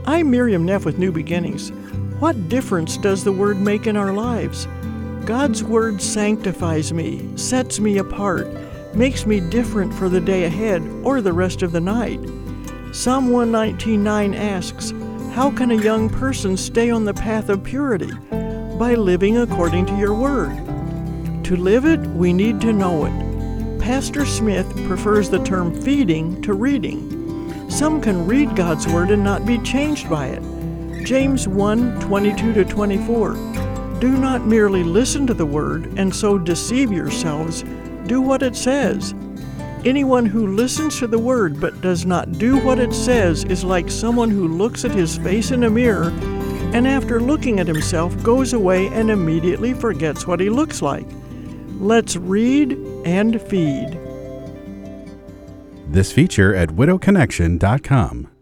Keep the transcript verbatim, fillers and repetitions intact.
I'm Miriam Neff with New Beginnings. What difference does the Word make in our lives? God's Word sanctifies me, sets me apart, makes me different for the day ahead or the rest of the night. Psalm one nineteen nine asks, how can a young person stay on the path of purity? By living according to your Word. To live it, we need to know it. Pastor Smith prefers the term feeding to reading. Some can read God's Word and not be changed by it. James one twenty-two to twenty-four. Do not merely listen to the Word and so deceive yourselves. Do what it says. Anyone who listens to the Word but does not do what it says is like someone who looks at his face in a mirror and after looking at himself goes away and immediately forgets what he looks like. Let's read and feed. This feature at widow connection dot com.